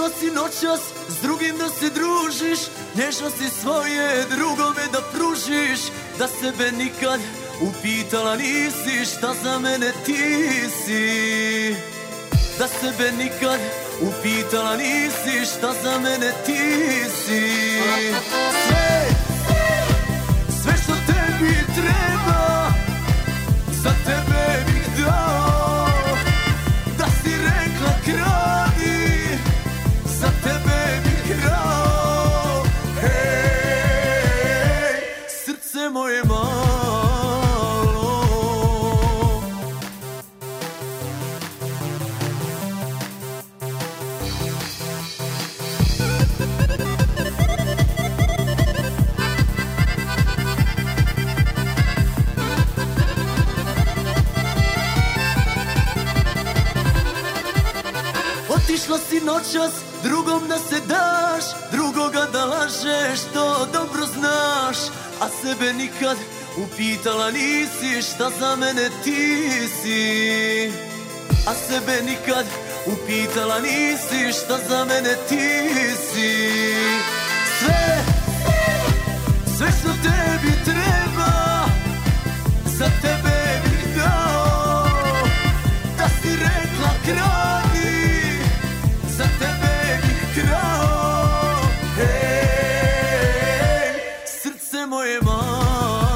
Otišla si noćas s drugim da se družiš, nježnosti svoje drugome da pružiš, da sebe nikad upitala nisi šta za mene ti si. Da sebe nikad upitala nisi šta za mene ti si. Sve što tebi treba, za tebe bih dao. Da si rekla kradi, za tebe bih krao. Hej, srce moje malo. Otišla si noćas drugom da se daš, drugoga da lažeš, to dobro znaš. A sebe nikad upitala nisi šta za mene ti si. A sebe nikad upitala nisi šta za mene ti si. Sve što tebi treba, za tebe bih dao. Da si rekla kradi, za tebe bih krao. Hej, srce moje malo.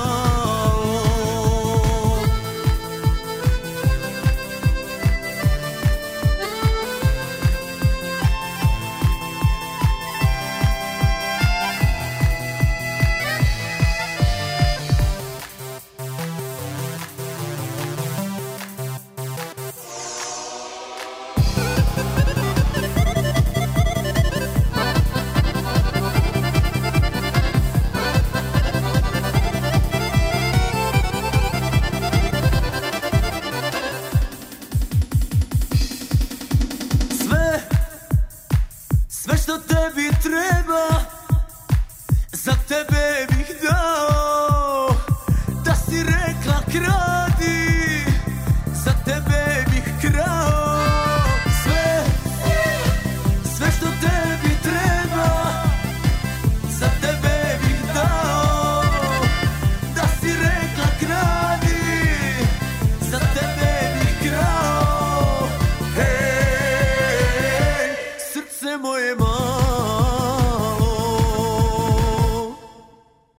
Sve što tebi treba, za tebe bih dao. Da si rekla kradi, za tebe bih krao. Sve što tebi treba, za tebe bih dao. Da si rekla kradi, za tebe bih krao. Hej, srce moje malo.